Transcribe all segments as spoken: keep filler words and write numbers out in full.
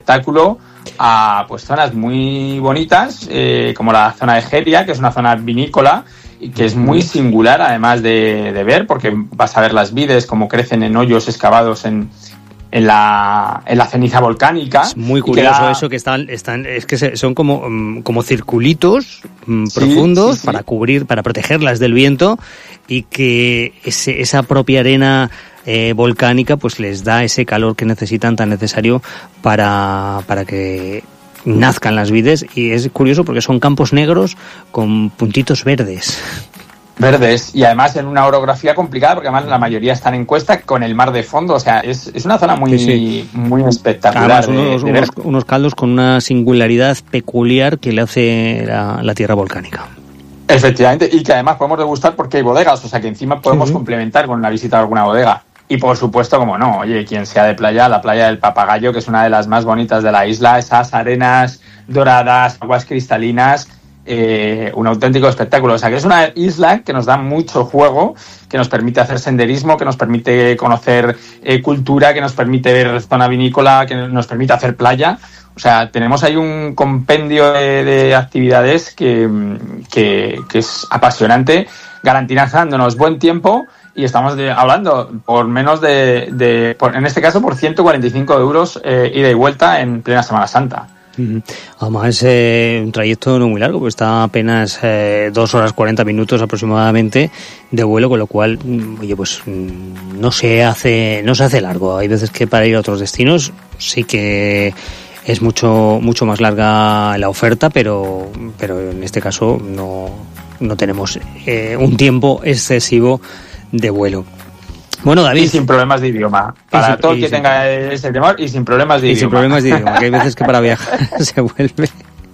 espectáculo a pues zonas muy bonitas, eh, como la zona de Geria, que es una zona vinícola y que es muy singular además de, de ver, porque vas a ver las vides como crecen en hoyos excavados en en la en la ceniza volcánica. Es muy curioso da... eso, que están están es que son como como circulitos sí, profundos sí, sí. para cubrir, para protegerlas del viento, y que ese, esa propia arena eh, volcánica pues les da ese calor que necesitan, tan necesario para para que nazcan las vides. Y es curioso porque son campos negros con puntitos verdes. Verdes, y además en una orografía complicada, porque además la mayoría están en cuesta con el mar de fondo, o sea, es, es una zona muy, sí, sí. muy espectacular. Además, unos, de, de unos, unos caldos con una singularidad peculiar que le hace la, la tierra volcánica. Efectivamente, y que además podemos degustar porque hay bodegas, o sea que encima podemos sí. complementar con la visita a alguna bodega. Y por supuesto, como no, oye, quien sea de playa, la playa del Papagayo, que es una de las más bonitas de la isla, esas arenas doradas, aguas cristalinas, Eh, un auténtico espectáculo. O sea, que es una isla que nos da mucho juego, que nos permite hacer senderismo, que nos permite conocer eh, cultura, que nos permite ver zona vinícola, que nos permite hacer playa. O sea, tenemos ahí un compendio de, de actividades que, que, que es apasionante, garantizándonos buen tiempo, y estamos de, hablando por menos de, de por, en este caso, por ciento cuarenta y cinco euros eh, ida y vuelta en plena Semana Santa. Además es eh, un trayecto no muy largo, pues está apenas eh, dos horas cuarenta minutos aproximadamente de vuelo, con lo cual, oye, pues no se hace no se hace largo. Hay veces que para ir a otros destinos sí que es mucho mucho más larga la oferta, pero pero en este caso no no tenemos eh, un tiempo excesivo de vuelo. Bueno, David. Y sin problemas de idioma. Para sin, todo el que sin, tenga ese temor, y sin problemas de y idioma. Y sin problemas de idioma, que hay veces que para viajar se vuelve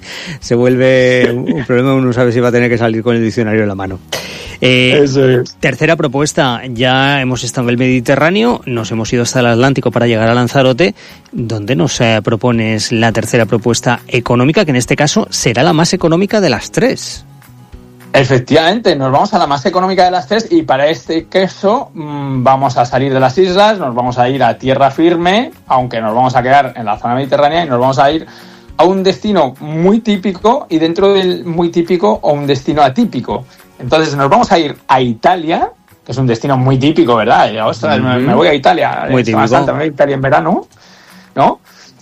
se vuelve un problema, uno sabe si va a tener que salir con el diccionario en la mano. Eh, Eso es. Tercera propuesta, ya hemos estado en el Mediterráneo, nos hemos ido hasta el Atlántico para llegar a Lanzarote, donde nos eh, propones la tercera propuesta económica, que en este caso será la más económica de las tres. Efectivamente, nos vamos a la más económica de las tres, y para este caso mmm, vamos a salir de las islas, nos vamos a ir a tierra firme, aunque nos vamos a quedar en la zona mediterránea, y nos vamos a ir a un destino muy típico, y dentro del muy típico, a un destino atípico. Entonces nos vamos a ir a Italia, que es un destino muy típico, ¿verdad? Y, ostras, mm-hmm. me, me voy a Italia, muy típico. Santa, me voy a Italia en verano, ¿no?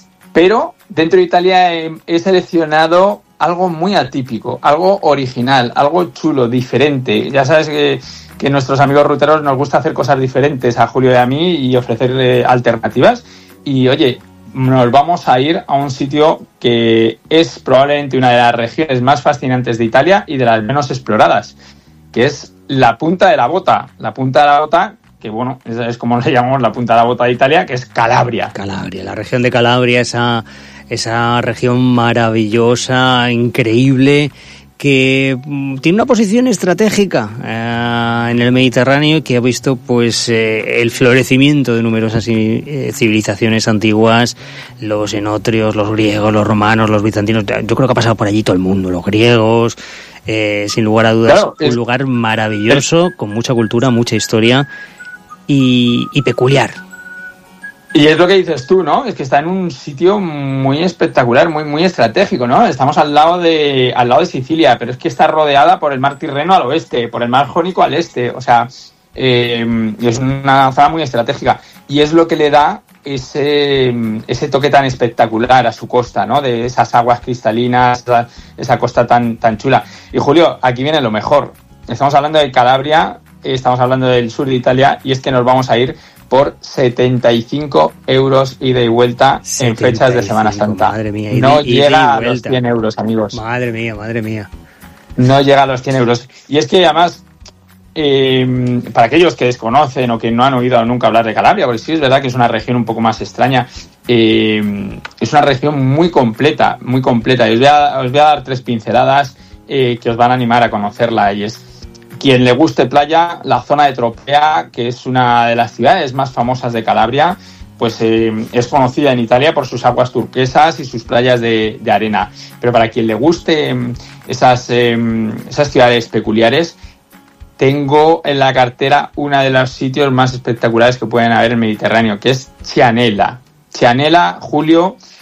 Pero dentro de Italia he, he seleccionado algo muy atípico, algo original, algo chulo, diferente. Ya sabes que, que nuestros amigos ruteros nos gusta hacer cosas diferentes a Julio y a mí y ofrecerle alternativas. Y oye, nos vamos a ir a un sitio que es probablemente una de las regiones más fascinantes de Italia y de las menos exploradas, que es la Punta de la Bota. La Punta de la Bota, que bueno, es, es como le llamamos la Punta de la Bota de Italia, que es Calabria. Calabria, la región de Calabria, esa... esa región maravillosa, increíble, que tiene una posición estratégica eh, en el Mediterráneo, y que ha visto pues eh, el florecimiento de numerosas eh, civilizaciones antiguas, los enotrios, los griegos, los romanos, los bizantinos. Yo creo que ha pasado por allí todo el mundo, los griegos, eh, sin lugar a dudas, claro, es, un lugar maravilloso, es, con mucha cultura, mucha historia y, y peculiar. Y es lo que dices tú, ¿no? Es que está en un sitio muy espectacular, muy muy estratégico, ¿no? Estamos al lado de al lado de Sicilia, pero es que está rodeada por el mar Tirreno al oeste, por el mar Jónico al este, o sea, eh, es una zona muy estratégica, y es lo que le da ese ese toque tan espectacular a su costa, ¿no? De esas aguas cristalinas, esa, esa costa tan tan chula. Y Julio, aquí viene lo mejor. Estamos hablando de Calabria, estamos hablando del sur de Italia, y es que nos vamos a ir por setenta y cinco euros ida y vuelta en fechas de Semana Santa. Madre mía, no llega a los cien euros, amigos. Madre mía, madre mía. No llega a los cien euros. Y es que además, eh, para aquellos que desconocen o que no han oído nunca hablar de Calabria, porque sí es verdad que es una región un poco más extraña, eh, es una región muy completa, muy completa. Y os voy a, os voy a dar tres pinceladas eh, que os van a animar a conocerla, y es: quien le guste playa, la zona de Tropea, que es una de las ciudades más famosas de Calabria, pues eh, es conocida en Italia por sus aguas turquesas y sus playas de, de arena. Pero para quien le guste esas, eh, esas ciudades peculiares, tengo en la cartera uno de los sitios más espectaculares que pueden haber en el Mediterráneo, que es Cianella. Cianella, Julio,